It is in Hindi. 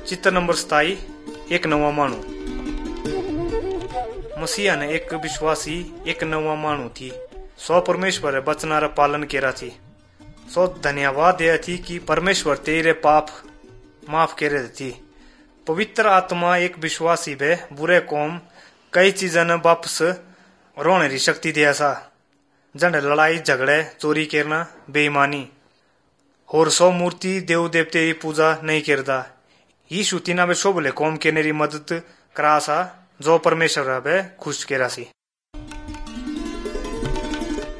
चित्र नंबर 27 एक नवा मानू। मसीहा ने एक विश्वासी एक नवा मानू थी। सो परमेश्वर बचना रा पालन केरा थी। सो धन्यवाद यह थी कि परमेश्वर तेरे पाप माफ करे थी। पवित्र आत्मा एक विश्वासी बे बुरे कौम कई चीजों ने वापस रोने की शक्ति दिया सा। जंड लड़ाई झगड़े चोरी करना बेईमानी और सो मूर्ति देव देवते की पूजा नहीं करता। यीशु तीना बे शोभले कौम के नेरी मदद करा सा जो परमेश्वर बे खुश केरा सी।